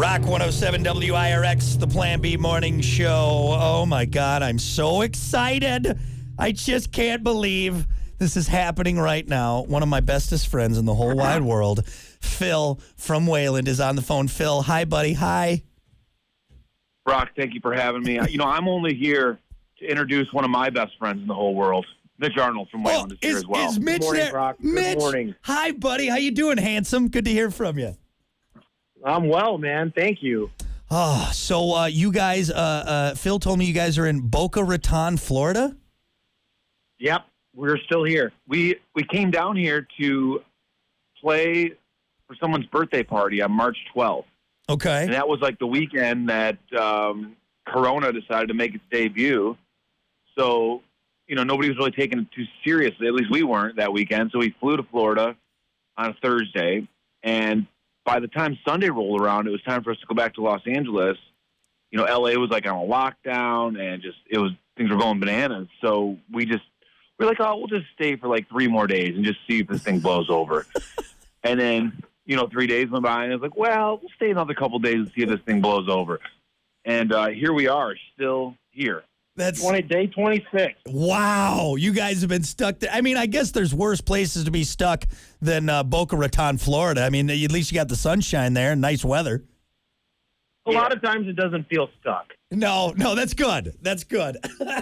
Rock 107 WIRX, the Plan B Morning Show. Oh, my God, I'm so excited. I just can't believe this is happening right now. One of my bestest friends in the whole wide world, Phil from Wayland, is on the phone. Phil, hi, buddy. Hi. Brock, thank you for having me. I'm only here to introduce one of my best friends in the whole world. Mitch Arnold from Wayland is here as well. Is Mitch Good morning, there? Brock. Good Mitch, morning. hi, buddy. How you doing, handsome? Good to hear from you. I'm well, man. Thank you. Oh, so you guys, Phil told me you guys are in Boca Raton, Florida? Yep, we're still here. We came down here to play for someone's birthday party on March 12th. Okay. And that was like the weekend that Corona decided to make its debut. So, nobody was really taking it too seriously. At least we weren't that weekend. So we flew to Florida on a Thursday. And by the time Sunday rolled around, it was time for us to go back to Los Angeles. LA was like on a lockdown and things were going bananas. So we're like, we'll just stay for like 3 more days and just see if this thing blows over. And then, 3 days went by and it was like, well, we'll stay another couple days and see if this thing blows over. And here we are, still here. That's Day 26. wow. You guys have been stuck there. I mean, I guess there's worse places to be stuck than Boca Raton, Florida. I mean, at least you got the sunshine there and nice weather. A lot of times it doesn't feel stuck. No, that's good. That's good.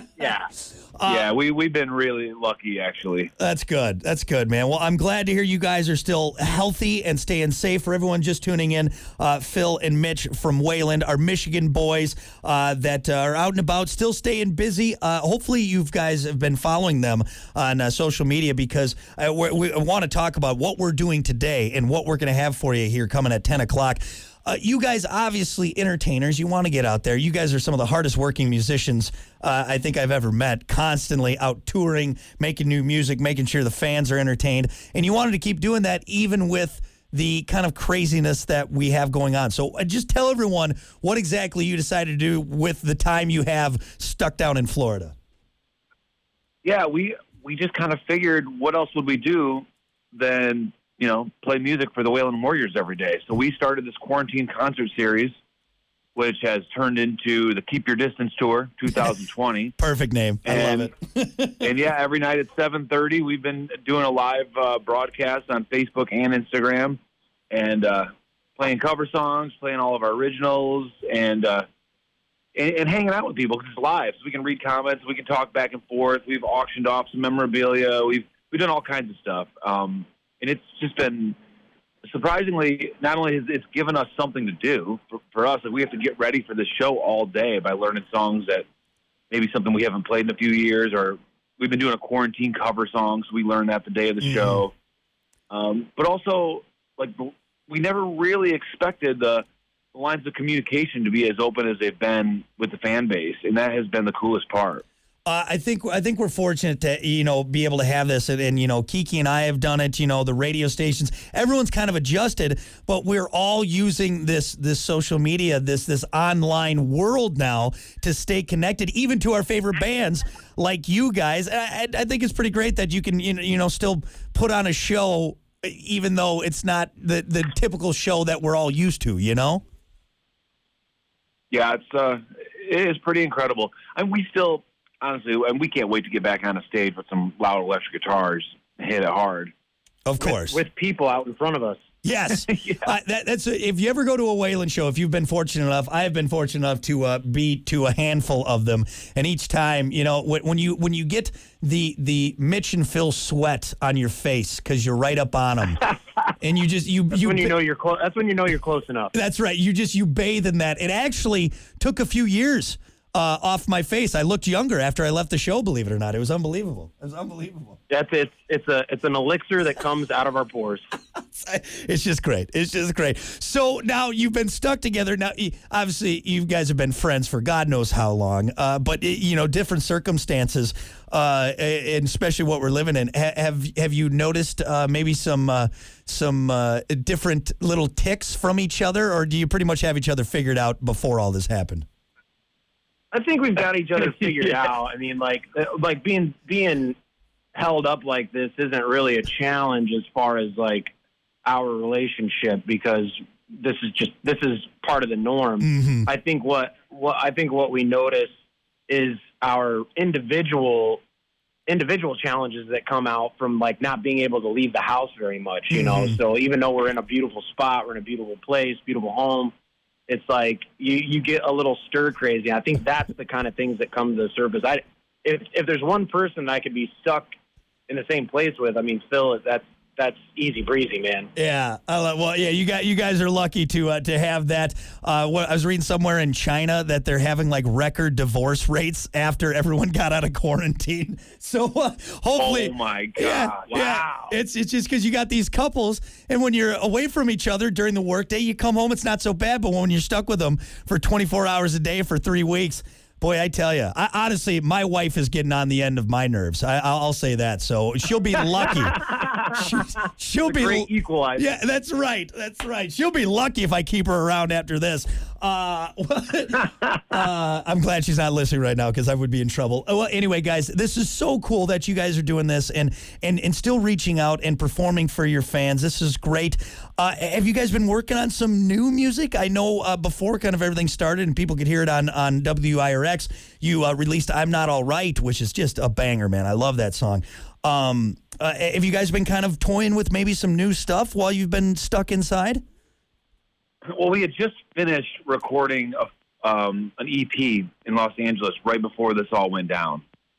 Yeah. We've been really lucky, actually. That's good. That's good, man. Well, I'm glad to hear you guys are still healthy and staying safe. For everyone just tuning in, Phil and Mitch from Wayland are Michigan boys that are out and about, still staying busy. Hopefully you guys have been following them on social media because we want to talk about what we're doing today and what we're going to have for you here coming at 10 o'clock. You guys, obviously entertainers, you want to get out there. You guys are some of the hardest working musicians I think I've ever met, constantly out touring, making new music, making sure the fans are entertained. And you wanted to keep doing that even with the kind of craziness that we have going on. So just tell everyone what exactly you decided to do with the time you have stuck down in Florida. Yeah, we just kind of figured what else would we do than play music for the Wayland Warriors every day. So we started this quarantine concert series, which has turned into the Keep Your Distance Tour 2020. Perfect name. I love it. And yeah, every night at 7:30, we've been doing a live broadcast on Facebook and Instagram and playing cover songs, playing all of our originals, and hanging out with people because it's live. So we can read comments, we can talk back and forth. We've auctioned off some memorabilia. We've done all kinds of stuff. And it's just been surprisingly, not only has it's given us something to do for us, like we have to get ready for the show all day by learning songs that maybe something we haven't played in a few years, or we've been doing a quarantine cover song, so we learned that the day of the show. But also, like, we never really expected the lines of communication to be as open as they've been with the fan base, and that has been the coolest part. I think we're fortunate to be able to have this, and Kiki and I have done it. The radio stations, everyone's kind of adjusted, but we're all using this social media, this online world now to stay connected, even to our favorite bands like you guys. I think it's pretty great that you can still put on a show, even though it's not the typical show that we're all used to. Yeah, it is pretty incredible, and we still. Honestly, and we can't wait to get back on a stage with some loud electric guitars and hit it hard. Of course. With people out in front of us. Yes. Yeah. That's if you ever go to a Wayland show, if you've been fortunate enough, I have been fortunate enough to be to a handful of them. And each time, when you get the Mitch and Phil sweat on your face because you're right up on them. And That's when you know you're close. That's when you know you're close enough. That's right. You bathe in that. It actually took a few years off my face. I looked younger after I left the show, believe it or not. It was unbelievable. It's an elixir that comes out of our pores. It's just great. It's just great. So now you've been stuck together. Now, obviously, you guys have been friends for God knows how long, but different circumstances, and especially what we're living in. Have you noticed maybe some different little ticks from each other, or do you pretty much have each other figured out before all this happened? I think we've got each other figured out. I mean, like being held up like this isn't really a challenge as far as like our relationship because this is part of the norm. Mm-hmm. I think what we notice is our individual challenges that come out from like not being able to leave the house very much, you know. So even though we're in a beautiful spot, we're in a beautiful place, beautiful home, it's like you get a little stir crazy. I think that's the kind of things that come to the surface. If there's one person I could be stuck in the same place with, I mean, Phil, that's easy breezy, man. Yeah. Well, yeah, you guys are lucky to have that. I was reading somewhere in China that they're having like record divorce rates after everyone got out of quarantine. So hopefully. Oh my God! Yeah, wow. Yeah. It's just because you got these couples, and when you're away from each other during the workday, you come home, it's not so bad. But when you're stuck with them for 24 hours a day for 3 weeks. Boy, I tell you, honestly, my wife is getting on the end of my nerves. I'll say that. So she'll be lucky. She'll be great equalizer. Yeah, that's right. That's right. She'll be lucky if I keep her around after this. I'm glad she's not listening right now because I would be in trouble. Well, anyway, guys, this is so cool that you guys are doing this and still reaching out and performing for your fans. This is great. Have you guys been working on some new music? I know before kind of everything started and people could hear it on WIRX, you released I'm Not All Right, which is just a banger, man. I love that song. Have you guys been kind of toying with maybe some new stuff while you've been stuck inside? Well, we had just finished recording an EP in Los Angeles right before this all went down.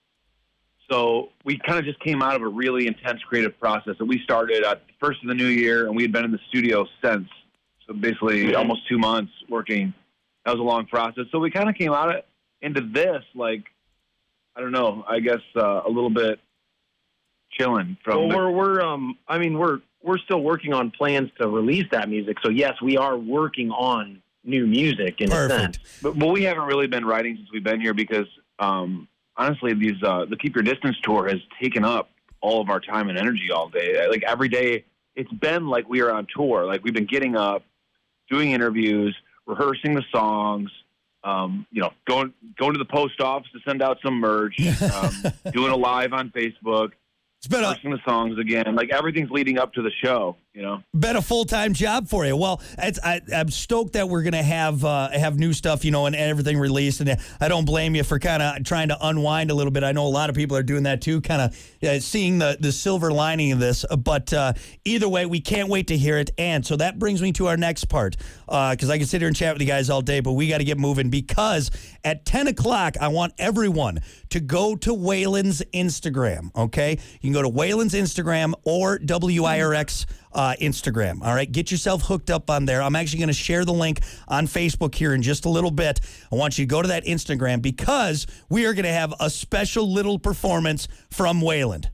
So we kind of just came out of a really intense creative process that we started at the first of the new year, and we had been in the studio since. So basically almost 2 months working. That was a long process. So we kind of came out into this, like, I don't know, I guess a little bit chilling from. Well, we're still working on plans to release that music. So yes, we are working on new music in a sense. But we haven't really been writing since we've been here because honestly, the Keep Your Distance tour has taken up all of our time and energy all day. Like every day, it's been like we are on tour. Like we've been getting up, doing interviews, rehearsing the songs. Going to the post office to send out some merch, doing a live on Facebook. It's been the songs again. Like everything's leading up to the show, you know. Been a full-time job for you. Well, I'm stoked that we're gonna have new stuff, you know, and everything released. And I don't blame you for kind of trying to unwind a little bit. I know a lot of people are doing that too, kind of seeing the silver lining of this. But either way, we can't wait to hear it. And so that brings me to our next part, because I can sit here and chat with you guys all day, but we got to get moving because at 10 o'clock, I want everyone to go to Waylon's Instagram. Okay, you can go to Waylon's Instagram or WIRX Instagram. All right, get yourself hooked up on there. I'm actually going to share the link on Facebook here in just a little bit. I want you to go to that Instagram because we are going to have a special little performance from Waylon.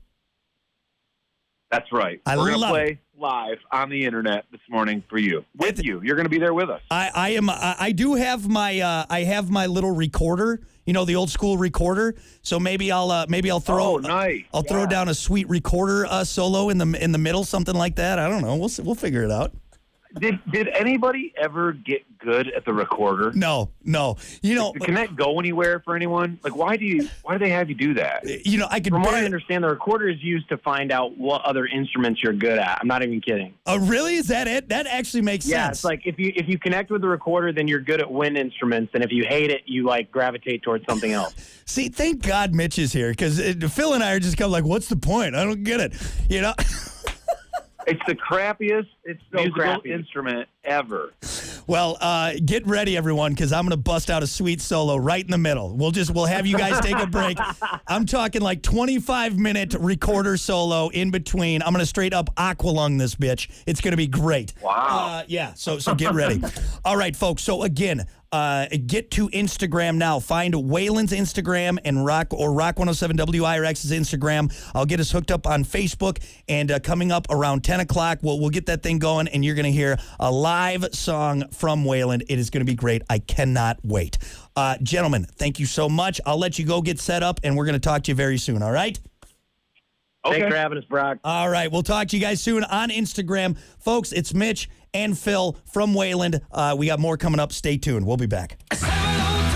That's right. We're going to play live on the internet this morning for you. With you. You're going to be there with us. I do have my I have my little recorder, you know, the old school recorder. So maybe I'll throw I'll throw down a sweet recorder solo in the middle, something like that. I don't know. We'll figure it out. Did anybody ever get good at the recorder? No. You know, can that go anywhere for anyone? Like, why do they have you do that? You know, From what I understand, the recorder is used to find out what other instruments you're good at. I'm not even kidding. Oh, really? Is that it? That actually makes sense. Yeah, it's like if you connect with the recorder, then you're good at wind instruments, and if you hate it, you like gravitate towards something else. See, thank God Mitch is here because Phil and I are just kind of like, what's the point? I don't get it. You know. It's the crappiest musical instrument ever. Well, get ready, everyone, because I'm going to bust out a sweet solo right in the middle. We'll have you guys take a break. I'm talking like 25-minute recorder solo in between. I'm going to straight up aqualung this bitch. It's going to be great. Wow. Yeah, so get ready. All right, folks. So again, get to Instagram now. Find Waylon's Instagram and Rock 107 WIRX's Instagram. I'll get us hooked up on Facebook, and coming up around 10 o'clock, we'll get that thing going, and you're going to hear a live song from Waylon. It is going to be great. I cannot wait. Gentlemen, thank you so much. I'll let you go get set up, and we're going to talk to you very soon, all right? Okay. Thanks for having us, Brock. All right, we'll talk to you guys soon on Instagram. Folks, it's Mitch and Phil from Waylon. We got more coming up. Stay tuned. We'll be back.